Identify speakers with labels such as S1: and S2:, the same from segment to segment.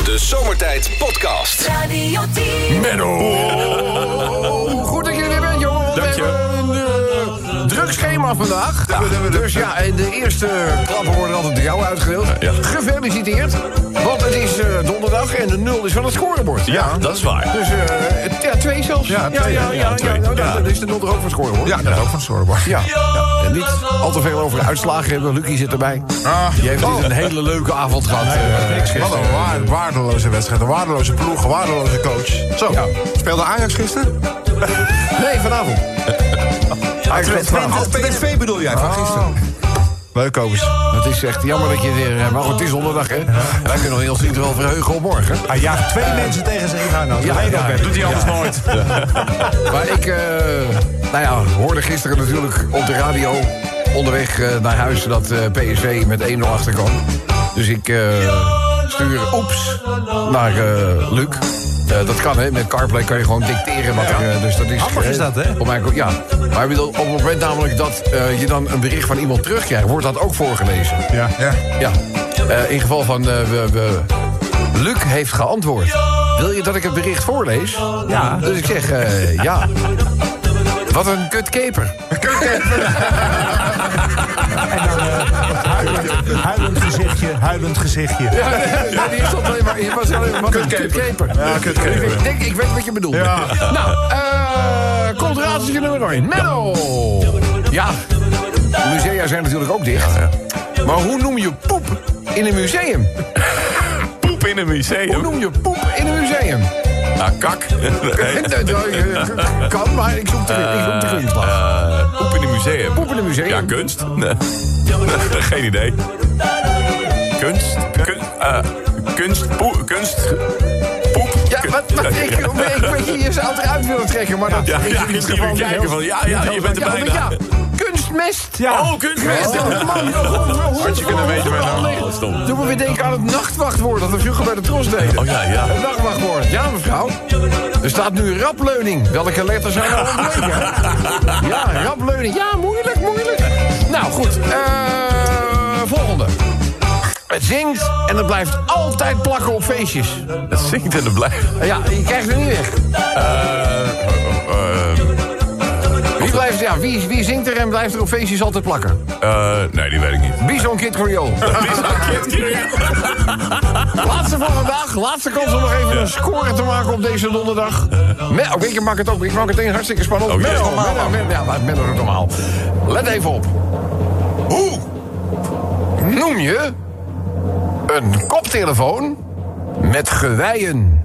S1: De Zomertijd Podcast.
S2: Radio 10.
S3: Menno. Goed dat je er weer bent, jongen.
S4: Dank je.
S3: We hebben een druk schema vandaag. Ja. Dus ja, en de eerste klappen worden altijd door jou uitgedeeld.
S4: Ja.
S3: Gefeliciteerd. Want het is donderdag en de 0 is van het scorebord.
S4: Ja, dat is waar.
S3: Dus 2 zelfs.
S4: Ja, 2.
S3: Ja. Dan is de 0 toch ook van het scorebord?
S4: Ja, dat is ook van het scorebord.
S3: Ja. En niet al te veel over uitslagen hebben. Lucie zit erbij. Die heeft een hele leuke avond gehad.
S4: Wat een waardeloze wedstrijd. Een waardeloze ploeg, een waardeloze coach. Zo, speelde Ajax gisteren?
S3: Nee, vanavond.
S4: PSV bedoel jij, van gisteren? Leuk, Kobus.
S3: Het is echt jammer dat je weer... Maar goed, het is donderdag, hè? En wij kunnen nog heel snel wel verheugen op morgen.
S5: Hij jaagt 2 mensen tegen zich aan. Nou, dat doet hij anders nooit.
S3: Maar ik hoorde gisteren natuurlijk op de radio... onderweg naar huis dat PSV met 1-0 achterkwam. Dus ik stuur oeps naar Luc. Dat kan, hè. Met CarPlay kan je gewoon dicteren wat er... dus dat is
S5: handig is dat, hè?
S3: Op mij, ja. Maar ik bedoel, op het moment namelijk dat je dan een bericht van iemand terugkrijgt... wordt dat ook voorgelezen. Ja. In geval van... Luc heeft geantwoord. Wil je dat ik het bericht voorlees?
S5: Ja.
S3: Dus ik zeg, ja. Wat een kutkeper.
S5: En dan huilend gezichtje.
S3: Ja, die stond alleen maar... Je was alleen maar een kutkeper.
S4: Ja, kutkeper.
S3: Ik weet wat je bedoelt. Ja. Nou, komt raadselsje nummer 1. Menno! Ja, de musea zijn natuurlijk ook dicht. Ja. Maar hoe noem je poep in een museum?
S4: Poep in een museum?
S3: Hoe noem je poep in een museum?
S4: Nou, kak.
S3: Kan, maar ik zoek de kwinkslag.
S4: Poep in een museum?
S3: Poep in een museum?
S4: Ja, kunst? Nee. Geen idee. Kunst? Kunst? Poep?
S3: Ja, ik weet je zou het eruit willen trekken, maar dat
S4: is in ieder geval kijken van, ja, je bent er bijna.
S3: Ja, kunstmest.
S5: Ja.
S4: Oh, kunstmest.
S3: Had
S4: je kunnen weten waar nou stond.
S3: Toen we weer denken aan het nachtwachtwoord dat we vroeger bij de Tros deden.
S4: Oh ja.
S3: Het nachtwachtwoord. Ja, mevrouw. Er staat nu rapleuning. Welke letters zijn er ontbreken? Ja, rapleuning. Ja, moeilijk. Nou, goed. Volgende. Het zingt en het blijft altijd plakken op feestjes.
S4: Het zingt en het blijft...
S3: Ja, je krijgt het niet weg. Wie zingt er en blijft er op feestjes altijd plakken?
S4: Nee, die weet ik niet.
S3: Bison Kid Creole. Laatste van vandaag. Laatste kans om nog even een score te maken op deze donderdag. Ik maak het ook. Ik maak het meteen hartstikke spannend.
S4: Oh, yes.
S3: Menno ook normaal. Let even op. Hoe noem je een koptelefoon met geweien?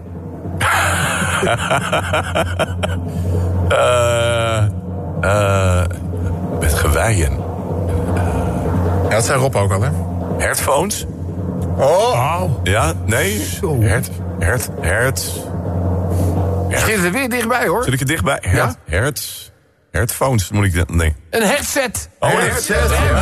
S4: Met geweien. Ja, dat zei Rob ook al, hè? Headphones? Oh. Ja, nee.
S3: Zo. Schiet er weer dichtbij, hoor.
S4: Zit ik er dichtbij?
S3: Ja?
S4: Headphones, moet ik dan denken.
S3: Een headset.
S4: Oh, headset.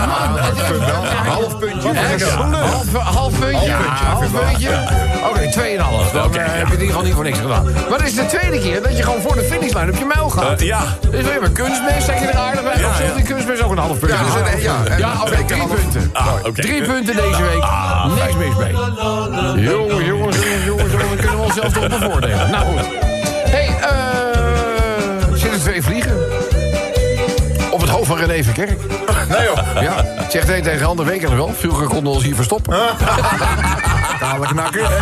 S3: Half puntje. Half puntje. Oké, 2,5. Dan heb je in ieder geval niet voor niks gedaan. Maar het is de tweede keer dat je gewoon voor de finishlijn op je mijl gaat.
S4: Ja.
S3: Dus we hebben kunstmest, zeg je er aardig bij. Of zit die kunstmest ook een half puntje? Ja, oké, 3 punten. 3 punten deze week. Niks mis mee. Jongens, we kunnen onszelf toch bevoordelen. Nou goed. Hey, zitten 2 vliegen op het hoofd van René Verkerk.
S4: Nee, joh.
S3: Ja, zegt hij tegen andere weken wel. Vroeger konden we ons hier verstoppen.
S4: Dadelijk nakken, hè?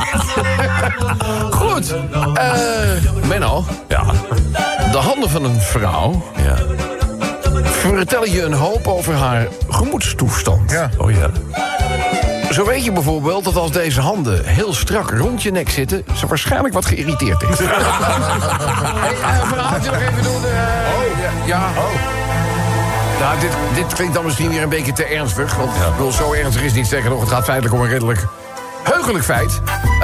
S3: Goed. Menno.
S4: Ja.
S3: De handen van een vrouw...
S4: Ja.
S3: vertellen je een hoop over haar gemoedstoestand.
S4: Ja. Oh ja.
S3: Zo weet je bijvoorbeeld dat als deze handen heel strak rond je nek zitten... ze waarschijnlijk wat geïrriteerd is. Hey, een verhaaltje nog even doen. Ja. Nou, dit klinkt dan misschien weer een beetje te ernstig. Want ik bedoel, zo ernstig is niet, zeggen nog. Het gaat feitelijk om een redelijk heugelijk feit.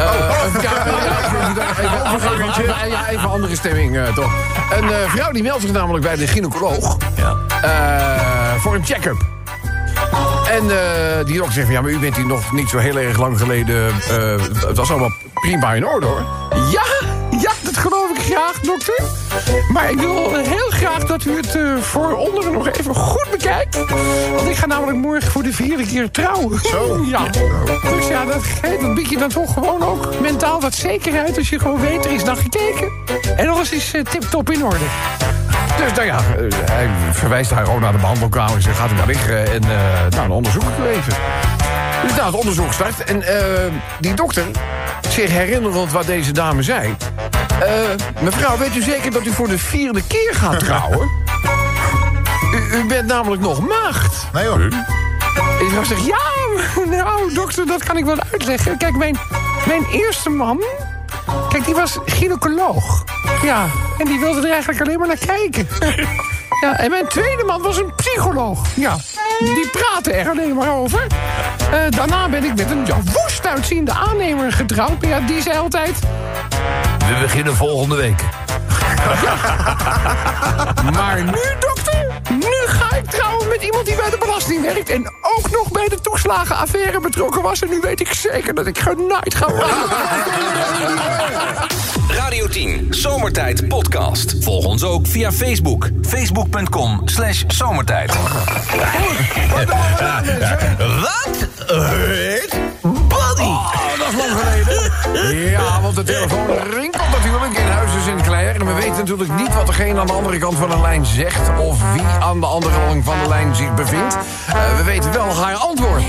S3: Even andere stemming, toch. Een vrouw die meldt zich namelijk bij de gynaecoloog.
S4: Ja.
S3: Voor een check-up. En die dokter zegt van, ja, maar u bent hier nog niet zo heel erg lang geleden... het was allemaal prima in orde, hoor. Ja, dat geloof ik graag, dokter. Maar ik wil heel graag dat u het voor onderen nog even goed bekijkt. Want ik ga namelijk morgen voor de 4e keer trouwen.
S4: Zo?
S3: Ja. Dus ja, dat biedt je dan toch gewoon ook mentaal wat zekerheid... als je gewoon weet, er is naar gekeken. En alles is tip-top in orde. Dus nou ja, hij verwijst haar gewoon naar de behandelkamer. En zegt, gaat u maar liggen en dan onderzoek ik u even. Dus nou, het onderzoek start. En die dokter, zich herinnerend wat deze dame zei... mevrouw, weet u zeker dat u voor de 4e keer gaat trouwen? U bent namelijk nog maagd.
S4: Nee hoor.
S3: En die vrouw zegt, ja, nou dokter, dat kan ik wel uitleggen. Kijk, mijn eerste man... Kijk, die was gynaecoloog. Ja, en die wilde er eigenlijk alleen maar naar kijken. Ja, en mijn tweede man was een psycholoog. Ja, die praatte er alleen maar over. Daarna ben ik met een woest uitziende aannemer getrouwd. Ja, die zei altijd... We beginnen volgende week. Maar nu, dokter, nu ga ik trouwen met iemand die bij de belasting werkt... en ook nog bij de toeslagenaffaire betrokken was. En nu weet ik zeker dat ik genaaid ga worden.
S1: Radio 10, Zomertijd Podcast. Volg ons ook via Facebook. Facebook.com/zomertijd.
S2: Wat heet Buddy?
S3: Oh, dat is lang geleden. Ja, want de telefoon rinkelt natuurlijk in Huizen Sinclair. En we weten natuurlijk niet wat degene aan de andere kant van de lijn zegt... of wie aan de andere kant van de lijn zich bevindt. We weten wel haar antwoord.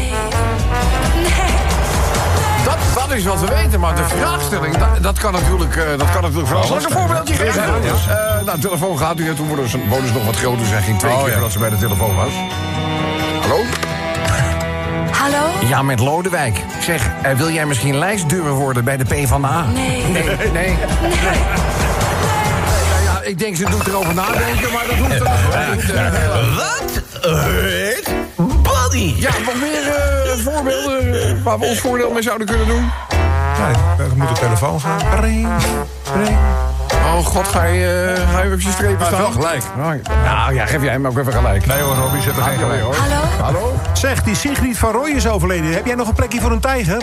S3: Dat is wat we weten, maar de vraagstelling, dat kan natuurlijk vooral. Zal ik een voorbeeldje geven? Nou, de telefoon gaat u, toen wonen ze nog wat groter, zijn ging 2 keer voordat ze bij de telefoon was. Hallo?
S6: Hallo?
S3: Ja, met Lodewijk. Zeg, wil jij misschien lijstduur worden bij de PvdA? Nee. Ja, ik denk ze doet erover nadenken, maar dat hoeft er niet.
S2: Wat heet Buddy?
S3: Ja, nog meer voorbeelden waar we ons voordeel mee zouden kunnen doen?
S4: Nee, we moeten op telefoon gaan. Ring.
S3: Oh god, ga je op je strepen staan?
S4: Wel gelijk.
S3: Nou ja, geef jij hem ook even gelijk.
S4: Nee hoor, Robbie, zet er geen gelijk.
S3: Hoor. Hallo?
S5: Zeg, die Sigrid van Rooij is overleden. Heb jij nog een plekje voor een tijger?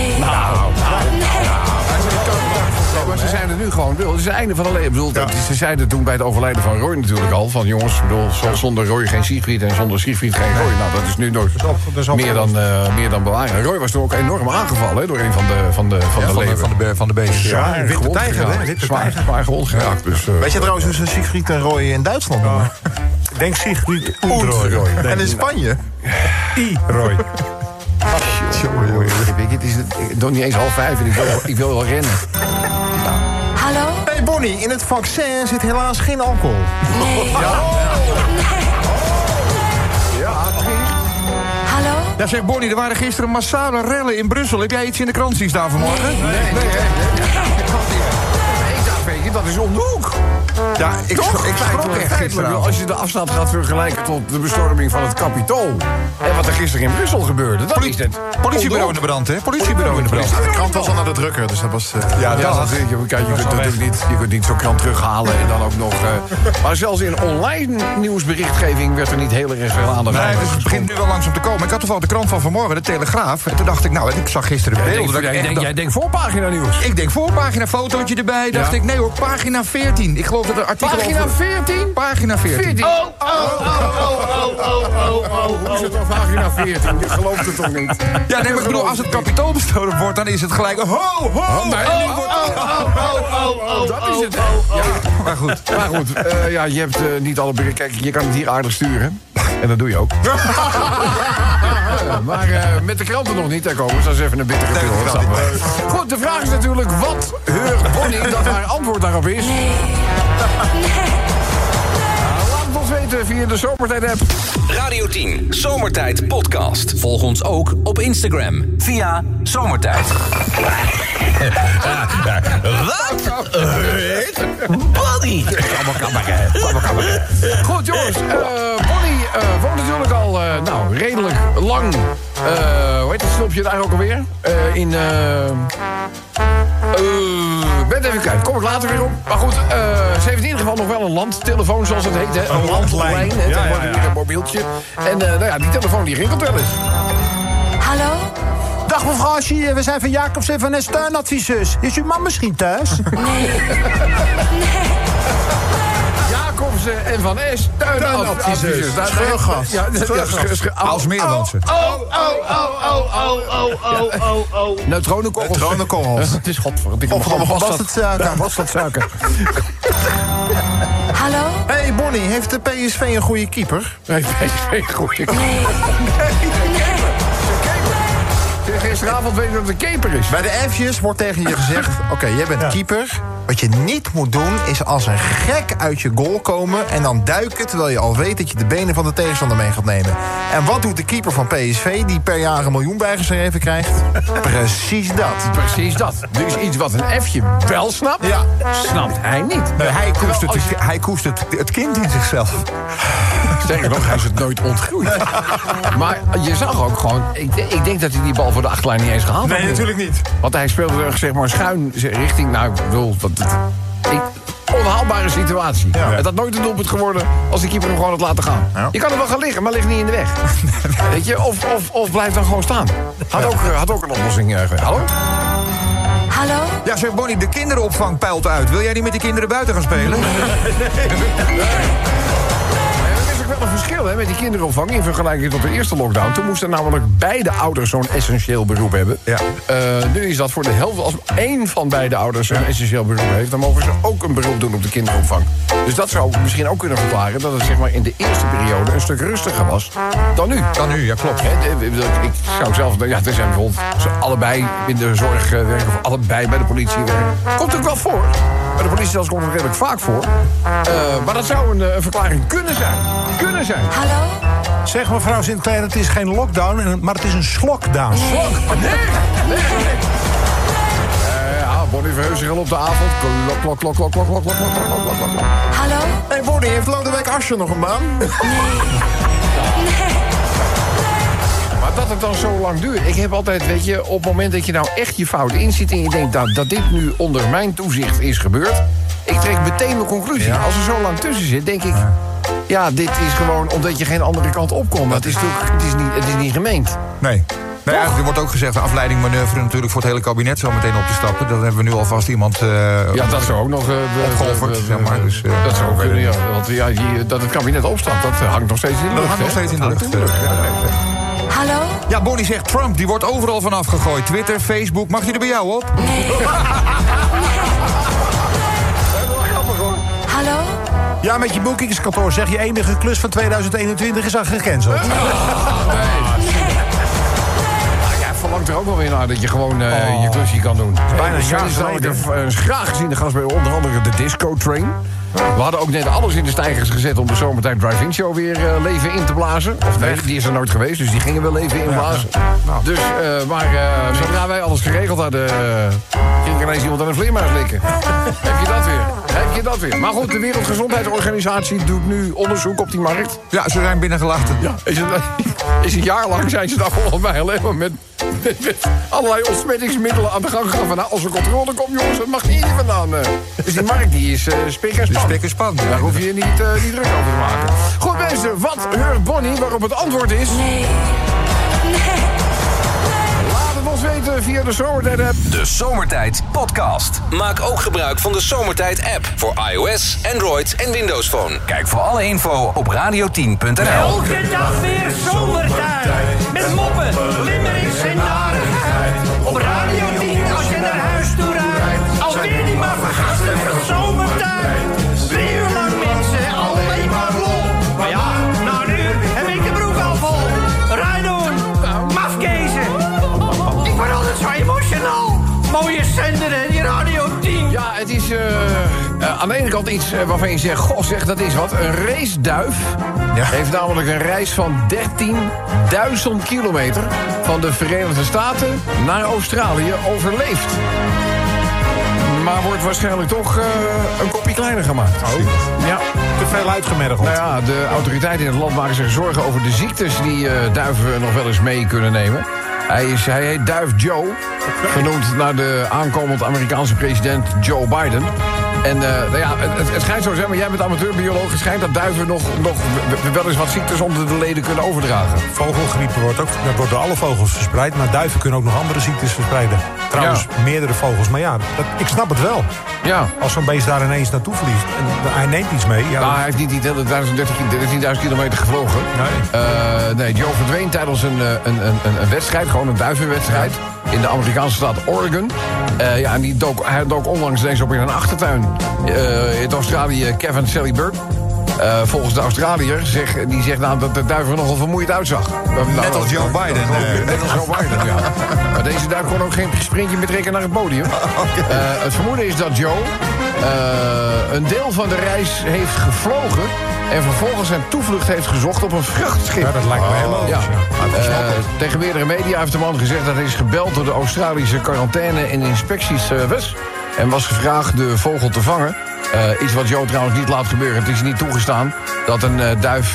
S3: Maar ze zijn er nu gewoon. Het is het einde van de leven. Ze zeiden toen bij het overlijden van Roy natuurlijk al... van jongens, zonder Roy geen Sigrid en zonder Sigrid geen Roy. Nou, dat is nu nooit meer dan belangrijk. Roy was toen ook enorm aangevallen hè, door een van de leeuwen.
S4: Van de beesten.
S5: Ja, witte tijger, hè?
S3: Zwaar gewond geraakt. Dus,
S7: Weet je trouwens dus Sigrid en Roy in Duitsland noemen?
S5: Ik denk Sigrid Roy.
S7: En in Spanje?
S5: Roy.
S3: Het is nog niet eens 4:30 en ik wil wel rennen.
S6: Hallo?
S7: Hey Bonnie, in het vaccin zit helaas geen alcohol.
S6: Hallo?
S2: Ja, zeg Bonnie, er waren gisteren massale rellen in Brussel. Heb jij iets in de krant zien staan vanmorgen?
S3: Nee. Weet je, dat is om de hoek.
S2: Ja, ik schrok echt gisteravond.
S3: Als je de afstand gaat vergelijken tot de bestorming van het Kapitool... en wat er gisteren in Brussel gebeurde, dat is het.
S2: Politiebureau in de brand, hè? Politiebureau in de brand.
S7: De krant was al naar de drukker, dus dat was...
S3: Je kunt niet zo'n krant terughalen en dan ook nog... maar zelfs in online nieuwsberichtgeving werd er niet heel erg veel aandacht aan.
S2: Nee, dus het begint nu wel langzaam te komen. Ik had toevallig de krant van vanmorgen, de Telegraaf. En toen dacht ik, nou, ik zag gisteren beelden.
S3: Jij denkt voorpagina nieuws.
S2: Ik denk voorpagina, fotootje erbij. Dacht ik, nee hoor, pagina 14. Ik geloof dat er artikel
S3: Pagina 14?
S2: Pagina 14.
S3: Hoe is het dan pagina 14? Je gelooft het toch niet?
S2: Ja, nee, maar ik bedoel, als het kapitool bestolen wordt, dan is het gelijk... Dat
S3: is het.
S2: Maar goed.
S3: Ja, je hebt niet alle berichten. Kijk, je kan het hier aardig sturen. En dat doe je ook. Maar met de kranten nog niet, daar komen ze eens even een bittere pil. Goed, de vraag is natuurlijk, wat heurt Bonnie dat haar antwoord daarop is? Laat het ons weten via de Zomertijd-app.
S1: Radio 10, Zomertijd Podcast. Volg ons ook op Instagram via Zomertijd.
S2: Wat heet Buddy?
S3: Goed, jongens. Bonnie woont natuurlijk al redelijk lang. Hoe heet het stopje daar ook alweer? Ben even kwijt. Kom ik later weer op. Maar goed, ze heeft in ieder geval nog wel een landtelefoon, zoals het heet. Hè? Een landlijn. Een mobieltje. En die telefoon die rinkelt wel eens.
S6: Hallo?
S5: Dag mevrouw Asje, we zijn van Jacobs en van Steunadviseurs. Is uw man misschien thuis?
S6: Nee.
S3: Jacobsen en Van S. Tuinadviseurs.
S7: Scheurgas.
S2: Als Meerlandse.
S3: Neutronenkorrels.
S7: Neutronenkorrels.
S3: Het is godverdikke.
S7: Of was het suiker?
S3: Was dat suiker?
S6: Hallo?
S7: Hey Bonnie, heeft de PSV een goede keeper?
S3: Nee, goed.
S6: Nee.
S3: Gisteravond weet ik dat het een keeper is.
S7: Bij de F'jes wordt tegen je gezegd... Oké, jij bent keeper. Wat je niet moet doen, is als een gek uit je goal komen... en dan duiken, terwijl je al weet dat je de benen van de tegenstander mee gaat nemen. En wat doet de keeper van PSV, die per jaar $1 miljoen bijgeschreven krijgt? Precies dat.
S3: Precies dat. Dus iets wat een F'je wel snapt,
S7: Ja.
S3: snapt hij niet.
S2: Hij koestert het kind in zichzelf.
S3: Sterker nog, hij is het nooit ontgroeid. Maar je zag ook gewoon... Ik denk dat hij die bal voor de achterlijn niet eens gehaald had.
S5: Nee, natuurlijk niet.
S3: Want hij speelde zeg maar schuin richting... Nou, ik bedoel... Onhaalbare situatie.
S7: Ja.
S3: Het had nooit een doelpunt geworden als de keeper hem gewoon had laten gaan.
S7: Ja.
S3: Je kan er wel gaan liggen, maar ligt niet in de weg. Weet je, of blijf dan gewoon staan. Had ook een oplossing. Hallo?
S6: Hallo?
S2: Ja, zeg Bonnie, de kinderopvang peilt uit. Wil jij niet met de kinderen buiten gaan spelen?
S3: Er is ook wel een verschil met die kinderopvang in vergelijking tot de eerste lockdown. Toen moesten namelijk beide ouders zo'n essentieel beroep hebben.
S2: Ja.
S3: Nu is dat voor de helft. Als één van beide ouders een essentieel beroep heeft... dan mogen ze ook een beroep doen op de kinderopvang. Dus dat zou misschien ook kunnen verklaren... dat het zeg maar in de eerste periode een stuk rustiger was dan nu.
S2: Dan nu, ja klopt.
S3: Ik zou zelf... Ja, er zijn bijvoorbeeld ze allebei in de zorg werken... of allebei bij de politie werken. Komt ook wel voor. Bij de politie zelfs komt het redelijk vaak voor. Maar dat zou een verklaring kunnen zijn.
S6: Hallo?
S5: Zeg mevrouw Sinclair, het is geen lockdown, maar het is een slokdown.
S6: Nee.
S3: Ja, Bonnie Verheusig al op de avond. Klok.
S6: Hallo?
S7: Hey Bonnie, heeft Lodewijk Asscher nog een baan?
S3: Maar dat het dan zo lang duurt. Ik heb altijd, weet je, op het moment dat je nou echt je fout inziet... en je denkt dat dit nu onder mijn toezicht is gebeurd... ik trek meteen mijn conclusie. Ja. Als er zo lang tussen zit, denk ik... ja, dit is gewoon omdat je geen andere kant op kon. Het is niet gemeend.
S2: Nee. Nou ja, er wordt ook gezegd, een afleidingmanoeuvre natuurlijk voor het hele kabinet zo meteen op te stappen. Dan hebben we nu alvast iemand...
S3: ja, dat zou ook nog...
S2: opgeofferd, zeg maar. Dus,
S3: dat zou ook kunnen, ja. Want ja, dat het kabinet opstapt, dat hangt nog steeds in de lucht.
S2: Dat hangt nog steeds in de lucht.
S6: Hallo?
S2: Ja, Bonnie zegt Trump, die wordt overal vanaf gegooid. Twitter, Facebook, mag die er bij jou op?
S6: Nee. Hallo?
S5: Ja, met je boekingskantoor zeg je enige klus van 2021 is al gecanceld.
S3: Verlangt er ook wel weer naar dat je gewoon je klusje kan doen.
S5: Bijna een jaar
S3: is namelijk
S5: geleden.
S3: een graag geziene gast bij onder andere de Disco Train. We hadden ook net alles in de stijgers gezet om de Zomertijd Drive-In Show weer leven in te blazen. Of nee, die is er nooit geweest, dus die gingen wel leven inblazen. Dus, maar zodra wij alles geregeld hadden, ging er ineens iemand aan een vleermuis likken. Heb je dat weer. Maar goed, de Wereldgezondheidsorganisatie doet nu onderzoek op die markt.
S2: Ja, ze zijn binnengelaten.
S3: Ja, is een jaar lang zijn ze daar volgens mij alleen maar met allerlei ontsmettingsmiddelen aan de gang gegaan. Van, nou, als er controle komt, jongens, dat mag hier niet vandaan. Dus die markt die is spik en span.
S2: Spik en span.
S3: Daar hoef je niet druk over te maken. Goed, mensen, wat hoort Bonnie waarop het antwoord is?
S6: Nee.
S3: Laat het ons weten via de Zomertijd-app.
S1: De Zomertijd Podcast. Maak ook gebruik van de Zomertijd-app voor iOS, Android en Windows Phone. Kijk voor alle info op radio10.nl.
S8: Elke dag weer zomertijd. Met moppen, limmerings en narigheid. Op Radio 10 als je naar huis toe rijdt. Alweer die maar vergasten van zomertijd. 3 uur lang mensen, alleen maar lol. Maar ja, na een uur heb ik de broek al vol. Rijdoen, mafkezen. Ik word altijd zo emotional. Mooie zender hè, die Radio 10.
S3: Ja, het is aan de ene kant iets waarvan je zegt... goh, zeg, dat is wat. Een raceduif heeft namelijk een reis van 13.000 kilometer... van de Verenigde Staten naar Australië overleefd. Maar wordt waarschijnlijk toch een kopje kleiner gemaakt.
S5: Oh.
S3: Ja.
S5: Te veel uitgemergeld.
S3: Nou ja, de autoriteiten in het land maken zich zorgen over de ziektes... die duiven nog wel eens mee kunnen nemen. Hij heet Duif Joe, genoemd naar de aankomend Amerikaanse president Joe Biden. En nou ja, het schijnt zo te zijn, maar jij bent amateurbioloog. Het schijnt dat duiven nog wel eens wat ziektes onder de leden kunnen overdragen.
S5: Vogelgriep dat wordt door alle vogels verspreid. Maar duiven kunnen ook nog andere ziektes verspreiden. Trouwens, meerdere vogels. Maar ja, ik snap het wel. Ja. Als zo'n beest daar ineens naartoe vliegt en hij neemt iets mee. Ja,
S3: nou, hij heeft niet die 13.000 kilometer gevlogen. Nee, Joe verdween tijdens een wedstrijd, gewoon een duivenwedstrijd. In de Amerikaanse staat Oregon. Ja, en hij dook onlangs ineens op in een achtertuin. In Australië, Kevin Sally Bird. Volgens de Australiër die zegt nou dat de duif er nogal vermoeid uitzag.
S2: Net als Joe Biden.
S3: Net als Joe Biden, ja. Maar deze duif kon ook geen sprintje meer trekken naar het podium. Het vermoeden is dat Joe een deel van de reis heeft gevlogen en vervolgens zijn toevlucht heeft gezocht op een vrachtschip.
S5: Ja, dat lijkt me helemaal. Ja.
S3: Tegen meerdere media heeft de man gezegd dat hij is gebeld door de Australische quarantaine- en inspectieservice en was gevraagd de vogel te vangen. Iets wat Joe trouwens niet laat gebeuren. Het is niet toegestaan dat een duif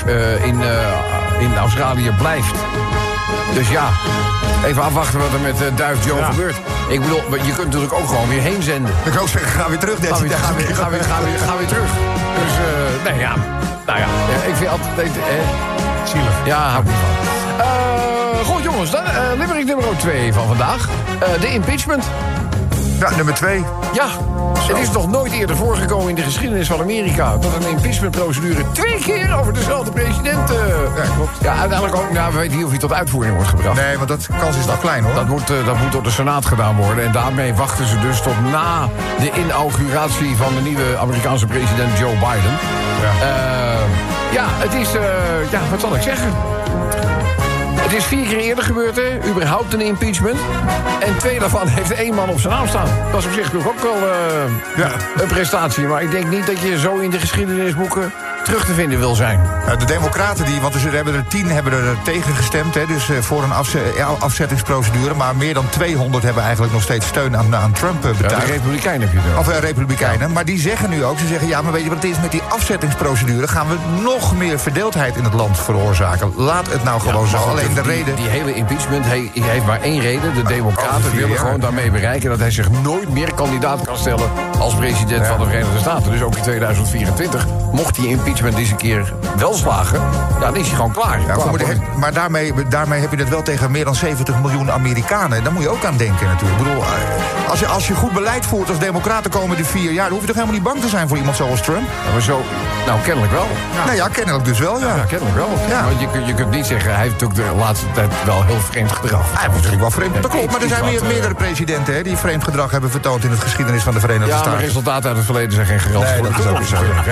S3: in Australië blijft. Dus ja, even afwachten wat er met duif Joe gebeurt. Ik bedoel, je kunt natuurlijk ook gewoon weer heen zenden.
S2: Ik kan ook zeggen, ga weer terug.
S3: Ga weer terug. Dus, nee, ja. Nou ja, ik vind altijd...
S5: zielig.
S3: Ja, hou ik niet van. Goed jongens, dan limerick nummer 2 van vandaag. De impeachment.
S2: Ja, nummer 2.
S3: Ja, het is nog nooit eerder voorgekomen in de geschiedenis van Amerika dat een impeachmentprocedure 2 keer over dezelfde president...
S2: Ja, klopt.
S3: Ja, uiteindelijk ook, nou, we weten niet of hij tot uitvoering wordt gebracht.
S2: Nee, want dat kans is nog klein, hoor.
S3: Dat moet door de Senaat gedaan worden. En daarmee wachten ze dus tot na de inauguratie van de nieuwe Amerikaanse president Joe Biden. Ja, het is, wat zal ik zeggen? Het is 4 keer eerder gebeurd, hè? Überhaupt een impeachment. En 2 daarvan heeft 1 man op zijn naam staan. Dat is op zich ook wel een prestatie. Maar ik denk niet dat je zo in de geschiedenisboeken terug te vinden wil zijn.
S2: De democraten, want er hebben er 10 tegen gestemd. Hè, dus voor een afzettingsprocedure. Maar meer dan 200 hebben eigenlijk nog steeds steun aan Trump betuigd.
S3: Ja, de Republikeinen heb je wel.
S2: Of Republikeinen. Ja. Maar die zeggen nu ook, ze zeggen, ja, maar weet je wat het is met die afzettingsprocedure? Gaan we nog meer verdeeldheid in het land veroorzaken? Laat het nou gewoon zo. Alleen de reden...
S3: Die hele impeachment heeft maar één reden. De democraten willen gewoon daarmee bereiken dat hij zich nooit meer kandidaat kan stellen als president van de Verenigde Staten. Dus ook in 2024 mocht die impeachment eens een keer wel slagen, ja, dan is hij gewoon klaar.
S2: Ja, maar daarmee heb je het wel tegen meer dan 70 miljoen Amerikanen. Daar moet je ook aan denken natuurlijk. Ik bedoel, als je goed beleid voert als democraten komende 4 jaar... dan hoef je toch helemaal niet bang te zijn voor iemand zoals Trump?
S3: Ja, maar zo, nou, kennelijk wel.
S2: Ja. Nou ja, kennelijk dus wel, ja.
S3: Ja, kennelijk wel. Ja. Want je kunt niet zeggen, hij heeft natuurlijk de laatste tijd wel heel vreemd gedrag.
S2: Hij heeft natuurlijk wel vreemd. Dat klopt, maar er zijn meerdere presidenten hè, die vreemd gedrag hebben vertoond in het geschiedenis van de Verenigde Staten.
S3: Ja, maar resultaten uit het verleden zijn geen garant voor
S2: dat is ook zo.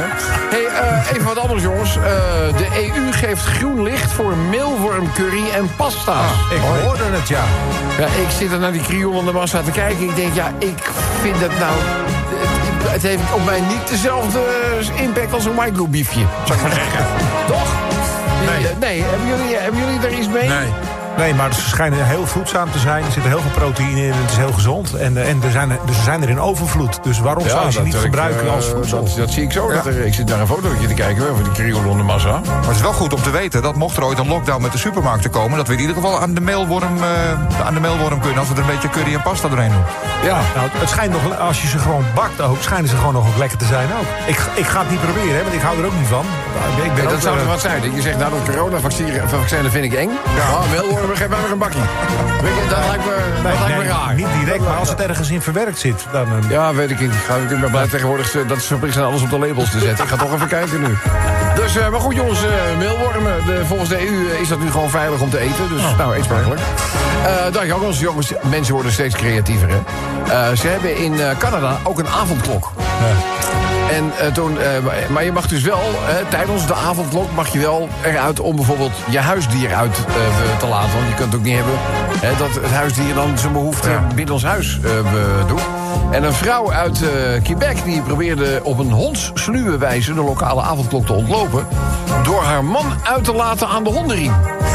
S3: Hey, even wat anders, jongens. De EU geeft groen licht voor meelwormcurry en pasta's.
S5: Ik hoorde het, ja.
S3: Ja, ik zit er naar die krioelende massa te kijken. Ik denk, ja, ik vind het nou... Het heeft op mij niet dezelfde impact als een microbiefje, zou ik maar zeggen. Toch? Nee. Hebben jullie daar iets mee?
S5: Nee, maar ze schijnen heel voedzaam te zijn. Er zit heel veel proteïne in en het is heel gezond. En ze zijn er in overvloed. Dus waarom zou je ze niet gebruiken als voedsel?
S3: Dat zie ik zo. Ja. Ik zit naar een fotootje te kijken over die krioelende massa.
S2: Maar het is wel goed om te weten dat mocht er ooit een lockdown met de supermarkten komen... dat we in ieder geval aan de meelworm kunnen... als we er een beetje curry en pasta doorheen doen.
S5: Ja, nou, het schijnt nog, als je ze gewoon bakt ook... schijnen ze gewoon nog ook lekker te zijn ook. Ik ga het niet proberen, hè, want ik hou er ook niet van.
S3: Dat zou er wat zijn. Je zegt, nou, dat coronavaccin vind ik eng. Ja, meelworm. Geef mij maar een bakje. Dat lijkt me raar.
S5: Niet direct, maar als het ergens in verwerkt zit, dan...
S3: Ja, weet ik niet. Ik ben blij tegenwoordig dat ze verplicht zijn alles op de labels te zetten. Ik ga toch even kijken nu. Dus, maar goed jongens, meelwormen. Volgens de EU is dat nu gewoon veilig om te eten. Dus, nou, eet smakelijk. Dank jongens. Mensen worden steeds creatiever, hè. Ze hebben in Canada ook een avondklok. Ja. En maar je mag dus wel, tijdens de avondklok mag je wel eruit om bijvoorbeeld je huisdier uit te laten. Want je kunt het ook niet hebben dat het huisdier dan zijn behoefte binnen ons huis doet. En een vrouw uit Quebec die probeerde op een hondssluwe wijze de lokale avondklok te ontlopen door haar man uit te laten aan de hondenriem.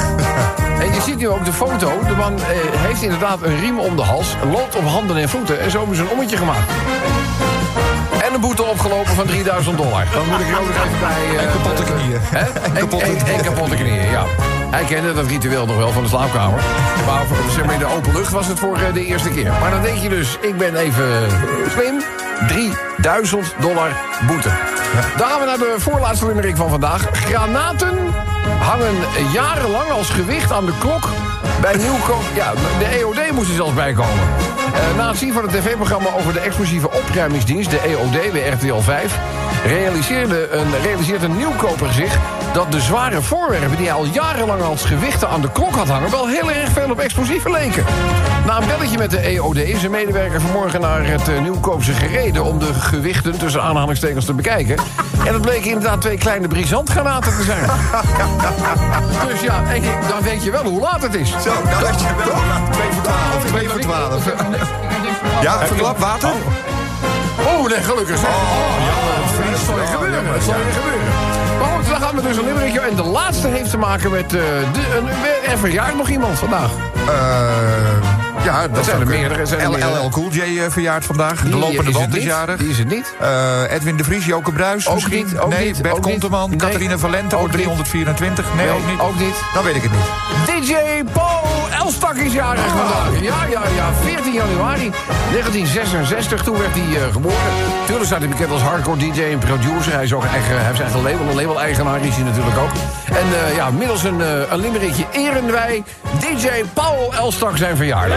S3: En je ziet nu ook de foto. De man heeft inderdaad een riem om de hals, loopt op handen en voeten en zo hebben ze een ommetje gemaakt. En een boete opgelopen van $3.000. Dan moet ik er ook nog even bij...
S2: en kapotte knieën.
S3: En kapotte knieën, ja. Hij kende dat ritueel nog wel van de slaapkamer. Maar zeg maar, in de open lucht was het voor de eerste keer. Maar dan denk je dus, ik ben even slim. $3000 boete. Dan gaan we naar de voorlaatste limerick van vandaag. Granaten hangen jarenlang als gewicht aan de klok bij nieuwkoop. Ja, de EOD moest er zelfs bij komen. Na het zien van het tv-programma over de explosieve opruimingsdienst, de EOD bij RTL 5... realiseert een nieuwkoper zich dat de zware voorwerpen die hij al jarenlang als gewichten aan de klok had hangen wel heel erg veel op explosieven leken. Na een belletje met de EOD is een medewerker vanmorgen naar het Nieuwkoopse gereden om de gewichten tussen aanhalingstekens te bekijken. En het bleken inderdaad 2 kleine brisantgranaten te zijn. Dus ja, dan weet je wel hoe laat het is.
S2: Zo, dan weet je wel hoe laat. 2 voor 12. Ja, verklap, water?
S3: Oh, nee, gelukkig. Dat zal je gebeuren. Dat zal je gebeuren. Maar goed, dan gaan we dus een limerickje. En de laatste heeft te maken met... Er verjaart nog iemand vandaag.
S2: Ja, dat
S3: zijn er meerdere.
S2: LL Cool J verjaart vandaag. De lopende band is jarig.
S3: Die is het niet.
S2: Edwin de Vries, Joke Bruis.
S3: Ook niet. Nee,
S2: Bert Konteman, Catharina Valente, wordt 324. Nee, ook niet.
S3: Ook niet.
S2: Dan weet ik het niet.
S3: DJ Paul Elstak is jarig vandaag. Ja. 14 januari 1966. Toen werd hij geboren. Tuurlijk staat hij bekend als hardcore DJ en producer. Hij heeft zijn eigen label. Een label-eigenaar is hij natuurlijk ook. En middels een limerickje eren wij DJ Paul Elstak zijn verjaardag.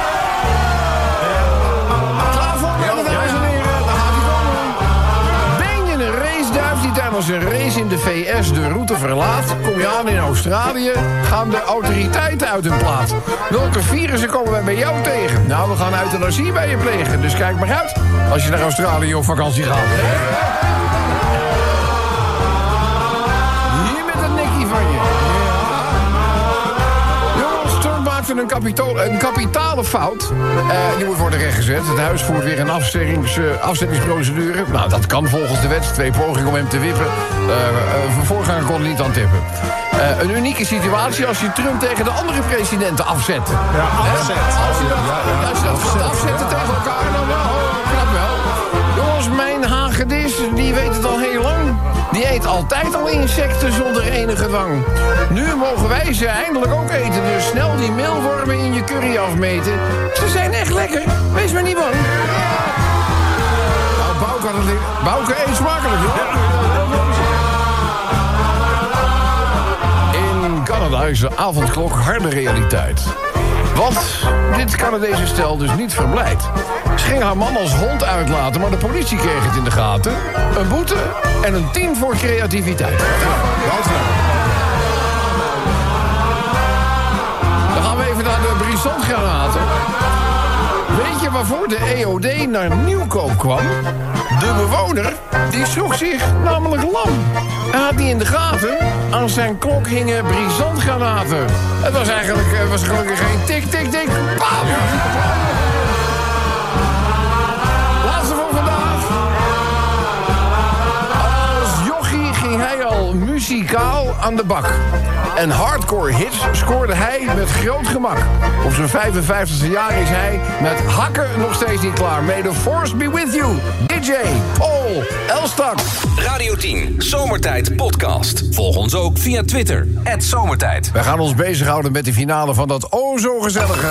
S3: Klaar voor, dames en heren? Daar gaat hij komen. Ben je een raceduif die tijdens een race in de VS de route verlaat? Kom je aan in Australië? Gaan de autoriteiten uit hun plaat? Welke virussen komen wij bij jou tegen? Nou, we gaan euthanasie bij je plegen. Dus kijk maar uit als je naar Australië op vakantie gaat. Hier met een nekkie van je. Een kapitale fout. Die moet worden rechtgezet. Het huis voert weer een afzettingsprocedure. Nou, dat kan volgens de wet. 2 pogingen om hem te wippen. Voorganger kon er niet aan tippen. Een unieke situatie als je Trump tegen de andere presidenten afzet.
S5: Ja, afzet.
S3: Als je dat gaat afzetten tegen elkaar, dan wel. Knap wel. Jongens, mijn hagedis, die weet het al heel lang. Die eet altijd al insecten zonder enige dwang. Nu mogen wij ze eindelijk ook eten. Dus snel die meelwormen in je curry afmeten. Ze zijn echt lekker. Wees maar niet bang. Nou, Bouke eet smakelijk, hoor. In Canada is de avondklok harde realiteit. Want dit Canadese stel dus niet verblijdt. Ze ging haar man als hond uitlaten, maar de politie kreeg het in de gaten. Een boete en een 10 voor creativiteit. Dan gaan we even naar de brisantgranaten. Weet je waarvoor de EOD naar Nieuwkoop kwam? De bewoner, die schrok zich namelijk lam. Hij had niet in de gaten. Aan zijn klok hingen brisantgranaten. Het was gelukkig geen tik, tik, tik. Bam! Laatste voor vandaag. Als jochie ging hij al muzikaal aan de bak. En hardcore hits scoorde hij met groot gemak. Op zijn 55e jaar is hij met hakken nog steeds niet klaar. May the force be with you. DJ Paul Elstak.
S1: Radio 10, Zomertijd podcast. Volg ons ook via Twitter, @Zomertijd.
S3: Wij gaan ons bezighouden met de finale van dat zo gezellige...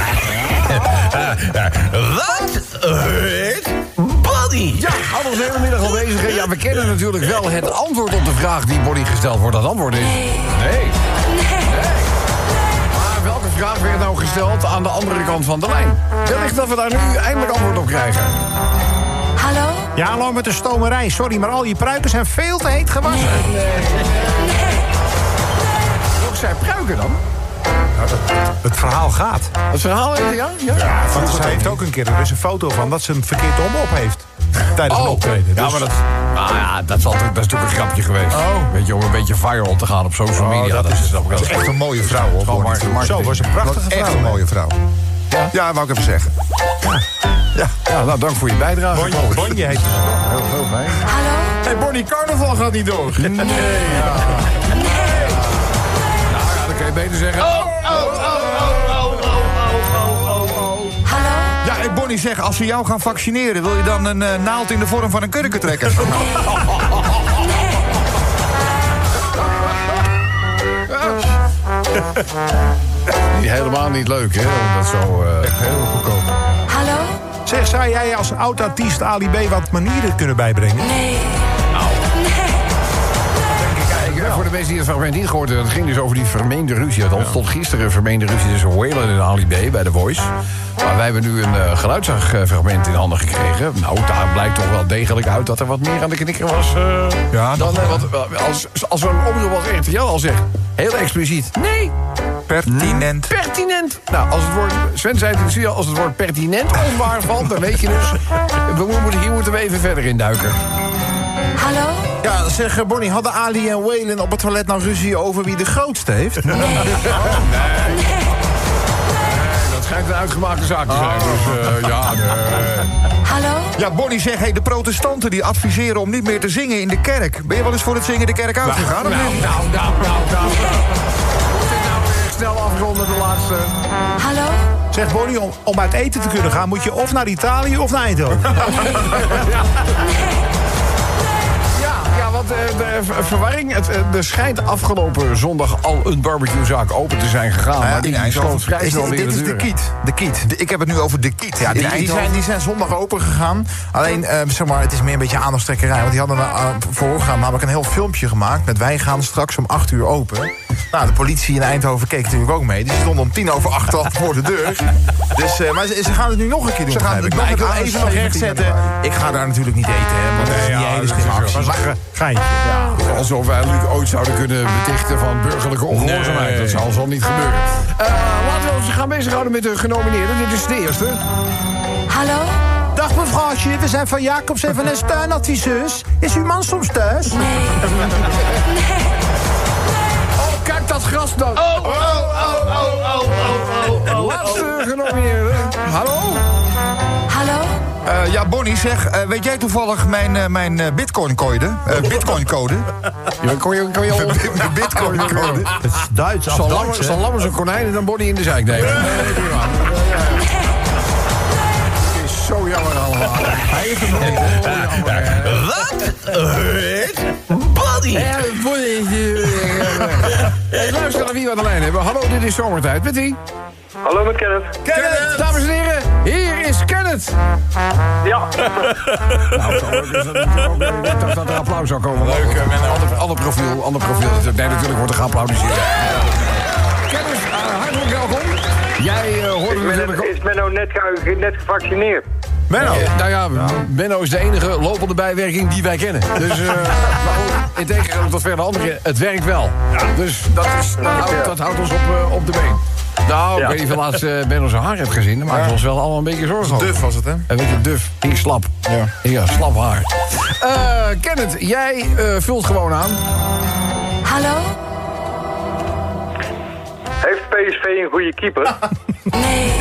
S8: Wat heet Bonnie?
S3: Ja, hadden we de hele middag al bezig. Hè? Ja, we kennen natuurlijk wel het antwoord op de vraag die Bonnie gesteld wordt. Dat antwoord is... Nee. Maar welke vraag werd nou gesteld aan de andere kant van de lijn? Wellicht dat we daar nu eindelijk antwoord op krijgen.
S6: Hallo?
S5: Ja, hallo met de stomerij. Sorry, maar al je pruiken zijn veel te heet gewassen.
S3: Nee. Ook zijn pruiken dan?
S5: Nou, het verhaal gaat.
S3: Het verhaal heeft ja?
S5: Want ze heeft ook een keer, er is een foto van dat ze hem verkeerd op heeft. Tijdens een optreden.
S3: Ja,
S5: dus...
S3: maar dat is natuurlijk een grapje geweest. Weet je, om een beetje viral te gaan op social media.
S2: Dat is echt een mooie vrouw, hoor.
S5: Zo, was een prachtige vrouw.
S2: Echt een mooie vrouw. Ja, wou ik even zeggen.
S3: Ja, nou, dank voor je bijdrage.
S5: Bonje heet het.
S3: Heel fijn.
S6: Hallo?
S3: Hey, Bonnie, carnaval gaat niet door. Nee. Nou ja, dan kan je beter zeggen...
S6: Hallo?
S2: Ja, Bonnie zegt, als ze jou gaan vaccineren... wil je dan een naald in de vorm van een kurken trekken?
S3: Helemaal niet leuk, hè? Om dat zo...
S2: Echt heel goedkoop.
S6: Hallo?
S5: Zeg, zou jij als oud-artiest Ali B wat manieren kunnen bijbrengen?
S6: Nee.
S3: Voor de mensen die het fragment niet gehoord hebben... het ging dus over die vermeende ruzie. Het ontstond gisteren een vermeende ruzie tussen Waylon en Ali B bij The Voice. Maar wij hebben nu een geluidsfragment in handen gekregen. Nou, daar blijkt toch wel degelijk uit dat er wat meer aan de knikker was. Dan als zo'n omroep als RTL al zegt, heel expliciet... Nee!
S2: Pertinent.
S3: Pertinent! Nou, als het woord... Sven zei het in de studio, als het woord pertinent onwaar valt... dan weet je dus... Hier moeten we even verder induiken.
S6: Hallo?
S7: Ja, zeg Bonnie, hadden Ali en Waylon op het toilet nou ruzie over wie de grootste heeft?
S6: Nee.
S3: Dat schijnt een uitgemaakte zaak te zijn. Dus
S6: Hallo?
S2: Ja, Bonnie zegt, de protestanten die adviseren om niet meer te zingen in de kerk. Ben je wel eens voor het zingen de kerk uitgegaan?
S3: Nou. Wordt dit nou weer snel afronden, de laatste?
S6: Hallo?
S5: Zeg Bonnie, om uit eten te kunnen gaan... moet je of naar Italië of naar Eindhoven.
S3: Ja, want de verwarring... Er schijnt afgelopen zondag al een barbecuezaak open te zijn gegaan. Maar die sloot vrij snel weer
S7: Dit is de Kiet.
S2: Ik heb het nu over de Kiet.
S7: Ja, die zijn zondag open gegaan. Alleen, zeg maar, het is meer een beetje aandachtstrekkerij. Want die hadden voorgaan namelijk een heel filmpje gemaakt... met wij gaan straks om 8 uur open. Nou, de politie in Eindhoven keek natuurlijk ook mee. Die stonden om 7:10 al voor de deur. Dus, maar ze gaan het nu nog een keer doen. Maar ik wil even nog rechtzetten. Ik ga daar natuurlijk niet eten, hè. Want die hele is geen actie.
S5: Geintje.
S3: Ja. Alsof wij Luc ooit zouden kunnen betichten van burgerlijke ongehoorzaamheid. Nee. Dat zal niet gebeuren. Laten we ons gaan bezighouden met de genomineerden. Dit is de eerste.
S6: Hallo?
S5: Dag mevrouwtje, we zijn van Jacobs en van de Steunadviseurs. Is uw man soms thuis?
S6: Nee.
S3: Oh, kijk dat gras dan. Laatste genomineerde. Hallo?
S6: Hallo?
S2: Ja, Bonnie, zeg, weet jij toevallig mijn bitcoin-code? Bitcoin-code?
S3: Ja, kon je
S2: Bitcoin-code.
S5: Het is Duits, afdruks,
S3: zal Lammers een konijn en dan Bonnie in de zijk nemen. Nee, prima. Het is zo jammer allemaal. Hij heeft een
S8: Wat? Bonnie?
S3: Luister naar wie we aan de lijn hebben. Hallo, dit is Zomertijd. Met wie?
S9: Hallo, met Kenneth.
S3: Kenneth, dames en heren, hier is Kenneth.
S9: Ja.
S3: Nou, zo leuk is dat natuurlijk. Ik dacht dat er applaus zou komen. Leuk, ander profiel. Nee, natuurlijk wordt er geapplaudiseerd. Kenneth, hartelijk welkom. Jij hoorde natuurlijk...
S9: Is Menno net gevaccineerd?
S3: Menno? Nou ja, Menno is de enige lopende bijwerking die wij kennen. Dus, maar goed, in tegenstelling tot verder anderen, het werkt wel. Dus dat houdt ons op de been. Nou, ik weet niet of je laatst Benno zijn haar hebt gezien. Dat maakt ons wel allemaal een beetje zorgen over.
S7: Duf was het, hè?
S3: Een beetje duf. Ging slap. Ja, slap haar. Kenneth, jij vult gewoon aan.
S6: Hallo?
S9: Heeft PSV een goede keeper?
S6: Nee.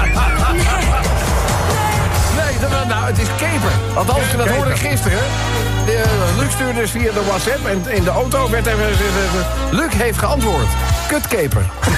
S3: Nou, het is Keper. Althans, dat hoorde ik gisteren. Luc stuurde dus via de WhatsApp en in de auto werd er gezegd... Luc heeft geantwoord. Kutkeper.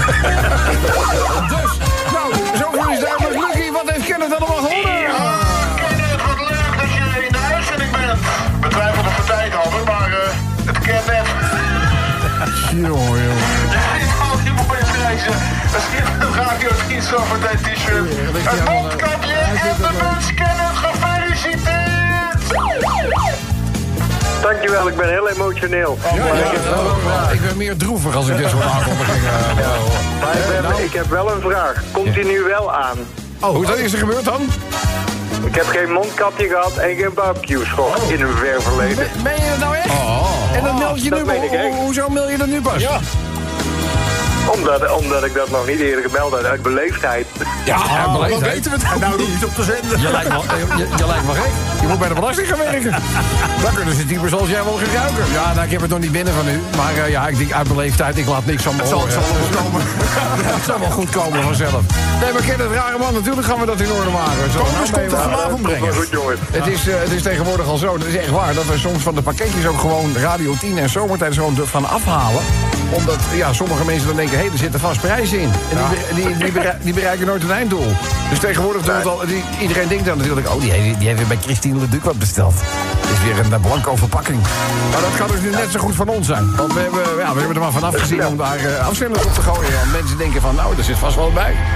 S3: Dus, nou, zoveel is duidelijk. Lucie, wat heeft Kenneth allemaal gehoord?
S10: Ja, Kenneth, wat leuk dat je in de uitzending bent. Betwijfel of we tijd hadden, maar het kent net.
S3: Jongen.
S10: Ja, al die mooie prijzen. Een schitterend Radio 10 Zomertijd t-shirt. Het mondkapje en de muts. Kenneth, gefeliciteerd.
S9: Dankjewel, ik ben heel emotioneel.
S3: Ik ben meer droevig als ik dit soort aankondigingen
S9: Maar ik heb wel een vraag. Komt hij nu wel aan?
S3: Hoe dat is er gebeurd dan?
S9: Ik heb geen mondkapje gehad en geen barbecue-schok in een ver verleden.
S3: Meen je dat nou echt? En dan meld je nu. Hoezo meld je dat nu pas? Ja.
S9: Omdat ik dat nog niet eerder gemeld had, uit beleefdheid.
S3: Ja,
S5: dan weten we het ook. Nou, niet op te zenden.
S3: Je lijkt wel gek. Je moet bij de belasting gaan werken. Dan kunnen ze typen zoals jij wel gebruiken. Ja, nou, ik heb het nog niet binnen van u. Maar ja, ik denk uit beleefdheid, ik laat niks aan me horen. Het zal wel goed komen vanzelf. Nee, maar ken het rare man. Natuurlijk gaan we dat in orde maken.
S7: Kobus komt er vanavond brengen.
S9: Goed, jongens.
S3: Het is tegenwoordig al zo, dat is echt waar, dat we soms van de pakketjes ook gewoon Radio 10 en Zomertijd gewoon van afhalen. Omdat sommige mensen dan denken, hé, er zitten vast prijzen in. En die bereiken nooit een einddoel. Dus tegenwoordig iedereen denkt dan natuurlijk, die heeft weer bij Christine Leduc wat besteld. Het is weer een blanco verpakking. Maar dat kan dus nu net zo goed van ons zijn. Want we hebben er maar vanaf gezien om daar afzenders op te gooien. En mensen denken van, nou, er zit vast wel bij.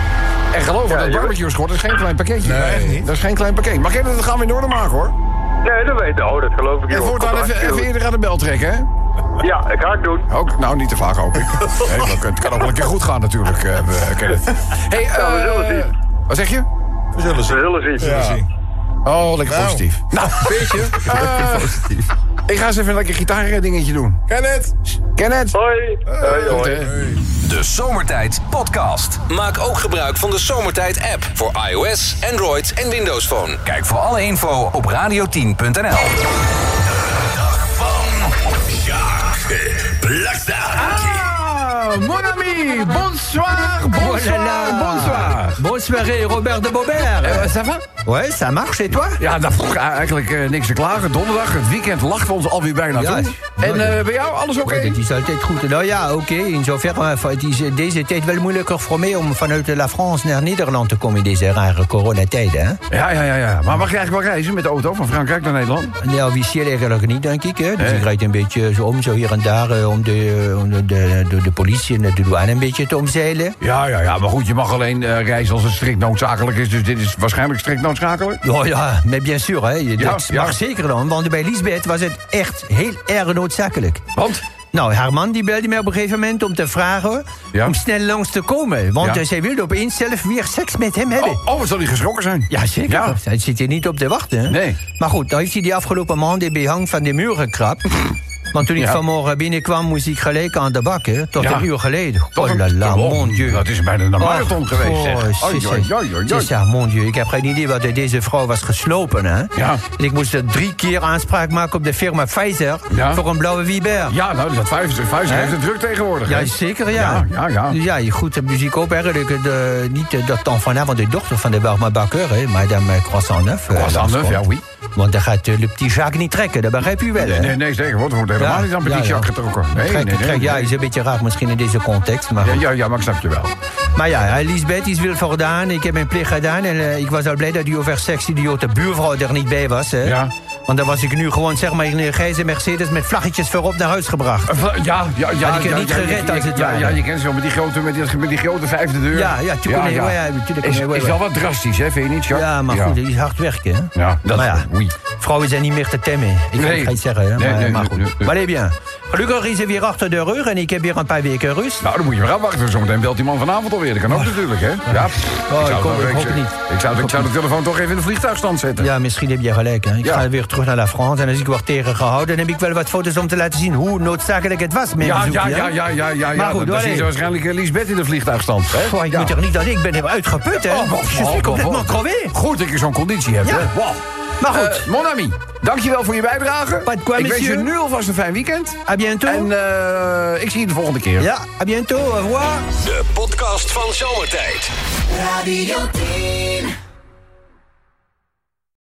S3: En geloof me, dat barbecue-schort is geen klein pakketje.
S4: Nee, echt niet.
S3: Dat is geen klein pakket. Maar dat gaan we in orde maken, hoor.
S9: Nee, dat weet ik. Oh, dat geloof ik niet.
S3: En voortaan even eerder aan de bel trekken, hè?
S9: Ja, ik ga het doen.
S3: Ook, nou, niet te vaak, hoop ik. Nee, het kan ook wel een keer goed gaan, natuurlijk, Kenneth. Hey,
S9: we zullen zien.
S3: Wat zeg je?
S4: We zullen zien.
S3: Oh, lekker positief. Nou, weet je.
S2: positief.
S3: Ik ga eens even een lekker gitaardingetje doen. Kenneth.
S9: Hoi.
S3: Goed, hè?
S1: De Zomertijd Podcast. Maak ook gebruik van de Zomertijd app voor iOS, Android en Windows Phone. Kijk voor alle info op radio10.nl. De dag van Jacques Blakstad.
S3: Mon ami, bonsoir.
S11: Bonne soirée, Robert de Bobert.
S3: Ça va?
S11: Ouais, ça marche, et toi?
S3: Ja, eigenlijk niks te klagen. Donderdag, het weekend lacht we ons alweer bijna toe. En bij jou, alles oké?
S11: Het is altijd goed. Nou ja, oké. In zoverre, het is deze tijd wel moeilijker voor mij om vanuit La France naar Nederland te komen in deze rare coronatijden, hè?
S3: Ja. Maar mag je eigenlijk wel reizen met de auto van Frankrijk naar Nederland?
S11: Ja, officieel eigenlijk niet, denk ik. Hè? Dus ik rijd een beetje zo hier en daar om de politie en de douane een beetje te omzeilen.
S3: Ja, maar goed, je mag alleen reizen als het strikt noodzakelijk is. Dus dit is waarschijnlijk strikt noodzakelijk?
S11: Ja, maar bien sûr, hè. Dat mag zeker dan. Want bij Lisbeth was het echt heel erg noodzakelijk.
S3: Want?
S11: Nou, haar man die belde mij op een gegeven moment om te vragen om snel langs te komen. Want zij wilde opeens zelf weer seks met hem hebben.
S3: Wat zal hij geschrokken zijn?
S11: Ja, zeker. Ja. Hij zit hier niet op te wachten. Hè?
S3: Nee.
S11: Maar goed, dan heeft hij die afgelopen maand de behang van de muur gekrapt. Want toen ik vanmorgen binnenkwam, moest ik gelijk aan de bak, hè? Tot een uur geleden. Oh la la, mon dieu.
S3: Dat is bijna een marathon geweest, zeg.
S11: Ja, mon dieu. Ik heb geen idee wat deze vrouw was geslopen, hè?
S3: Ja.
S11: En ik moest 3 keer aanspraak maken op de firma Pfizer voor een blauwe Wiebert.
S3: Ja, nou, dat Pfizer heeft het druk tegenwoordig.
S11: Ja, zeker, ja. Ja, goed, dus ik hoop eigenlijk niet dat dan vanavond de dochter van de Barma-bakker, hè? Madame Croissant-Neuf.
S3: Croissant-Neuf, ja, oui.
S11: Want dan gaat Le Petit Jacques niet trekken, dat begrijp u wel, hè?
S3: Nee, zeker, wordt helemaal niet aan Petit Jacques getrokken. Nee.
S11: Ja, is een beetje raar misschien in deze context. Maar
S3: ja, maar ik snap je wel.
S11: Maar ja, Lisbeth is wil voldaan. Ik heb mijn plicht gedaan. En ik was al blij dat die oversexidiote buurvrouw er niet bij was. Hè? Ja. Want dan was ik nu gewoon, zeg maar, in een grijze Mercedes met vlaggetjes voorop naar huis gebracht.
S3: Had
S11: ik het niet gered als het ware.
S3: Ja, je kent ze wel met die grote vijfde deur.
S11: Ja,
S3: is wel wat drastisch, hè, vind je niet, Jacques?
S11: Ja, maar goed, het is hard werken, hè?
S3: Ja, dat
S11: is vrouwen zijn niet meer te temmen. Ik ga iets zeggen, hè? Maar goed. Maar allez bien. Gelukkig is er weer achter de rug en ik heb weer een paar weken rust.
S3: Nou, dan moet je maar afwachten. Zometeen belt die man vanavond alweer. Dat kan ook natuurlijk, hè? Ja.
S11: Ik hoop het niet.
S3: Ik zou de telefoon toch even in de vliegtuigstand zetten.
S11: Ja, misschien heb je gelijk, hè? Ik ga weer terug naar La France en als ik word tegengehouden, dan heb ik wel wat foto's om te laten zien hoe noodzakelijk het was.
S3: Ja. Maar goed, dan zie je waarschijnlijk Lisbeth in de vliegtuigstand.
S11: Hè? Ik moet toch niet dat ik ben uitgeput, hè? Je suis complètement crevé.
S3: Goed dat je zo'n conditie hebt, hè? Wow.
S11: Maar goed.
S3: Mon ami, dankjewel voor je bijdrage.
S11: Ik
S3: wens je nu alvast een fijn weekend.
S11: À bientôt.
S3: En ik zie je de volgende keer.
S11: Ja, à bientôt. Au revoir.
S1: De podcast van Zomertijd.
S8: Radio 10.